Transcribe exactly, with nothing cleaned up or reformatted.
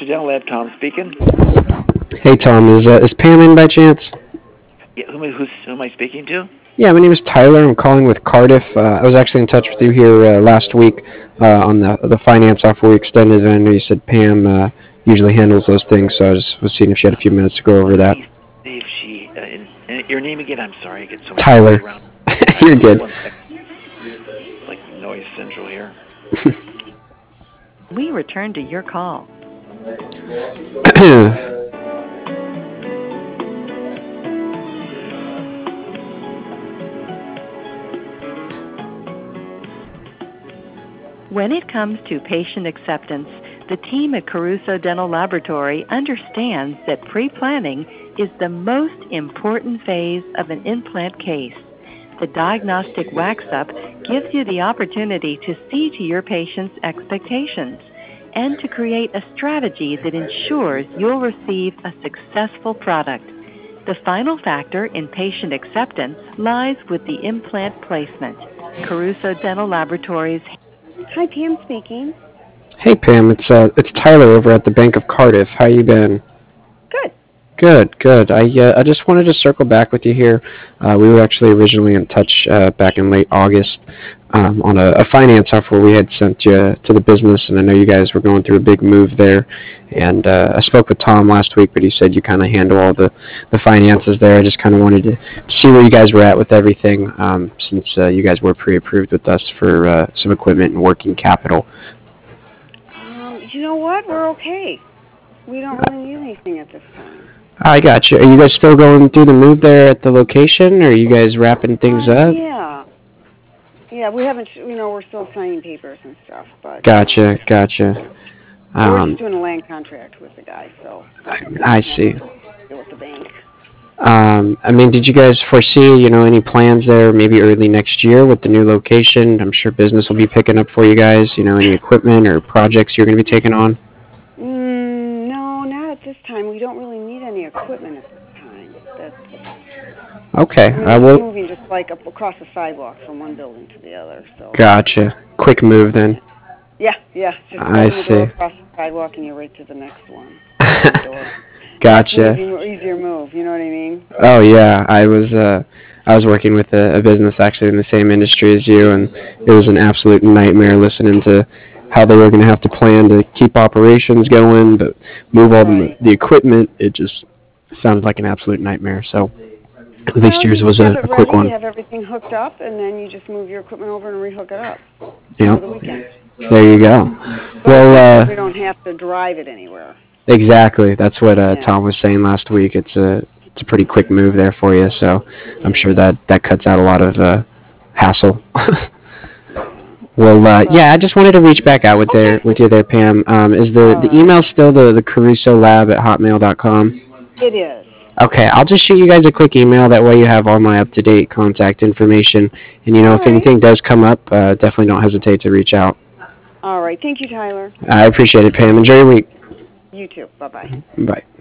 Dental Lab, Tom speaking. Hey Tom, is uh, is Pam in by chance? Yeah, who, am I- who's, who am I speaking to? Yeah, my name is Tyler. I'm calling with Cardiff. Uh, I was actually in touch with you here uh, last week uh, on the the finance offer we extended, and I know you said Pam uh, usually handles those things, so I just was seeing if she had a few minutes to go over Let that. me see if she. Uh, and, and your name again? I'm sorry, I get so many calls Tyler, around. you're Tyler, hold good. one second. It's like noise central here. We return to your call. When it comes to patient acceptance, the team at Caruso Dental Laboratory understands that pre-planning is the most important phase of an implant case. The diagnostic wax-up gives you the opportunity to see to your patient's expectations and to create a strategy that ensures you'll receive a successful product. The final factor in patient acceptance lies with the implant placement. Caruso Dental Laboratories. Hi, Pam speaking. Hey Pam, it's uh, it's Tyler over at the Bank of Cardiff. How you been? Good. Good, good. I uh, I just wanted to circle back with you here. Uh, we were actually originally in touch uh, back in late August um, on a, a finance offer we had sent you to the business, and I know you guys were going through a big move there. And uh, I spoke with Tom last week, but he said you kind of handle all the, the finances there. I just kind of wanted to see where you guys were at with everything, um, since uh, you guys were pre-approved with us for uh, some equipment and working capital. Um, you know what? We're okay. We don't really need anything at this time. I got you. Are you guys still going through the move there at the location, or are you guys wrapping things Uh, up? yeah. Yeah, we haven't, you know, we're still signing papers and stuff, but. Um, Gotcha, gotcha. we're just Um, doing a land contract with the guy, so. I, I see. Deal with the bank. Um, I mean, did you guys foresee, you know, any plans there maybe early next year with the new location? I'm sure business will be picking up for you guys, you know, any equipment or projects you're going to be taking on? Mm, no, not at this time. We don't really need any equipment at this time. That's, Okay, I mean, I we're will. moving just like up across the sidewalk from one building to the other, so. Gotcha. Quick move then. Yeah, yeah, just I open the door see. across the sidewalk and you're right to the next one. Next door. Much Gotcha. easier, easier move, you know what I mean? Oh yeah, I was uh, I was working with a, a business actually in the same industry as you, and it was an absolute nightmare listening to how they were going to have to plan to keep operations going, but move all the, Right. the equipment. It just sounded like an absolute nightmare. So at least Well, you yours just was have a, it a quick ready, you one. have everything hooked up, and then you just move your equipment over and rehook it up over Yep. the weekend. There you go. So it's nice Well, because we uh, don't have to drive it anywhere. exactly. That's what uh, Yeah. Tom was saying last week. It's a it's a pretty quick move there for you. So I'm Yeah. sure that that cuts out a lot of uh, hassle. Yeah. Well, uh, But, yeah, I just wanted to reach back out with there okay. with you there, Pam. Um, is the, All the right. email still the, the Caruso Lab at hotmail dot com? It is. Okay, I'll just shoot you guys a quick email. That way you have all my up-to-date contact information. And, you know, All if right. anything does come up, uh, definitely don't hesitate to reach out. All right. Thank you, Tyler. I appreciate it, Pam. Enjoy your week. You too. Bye-bye. Bye.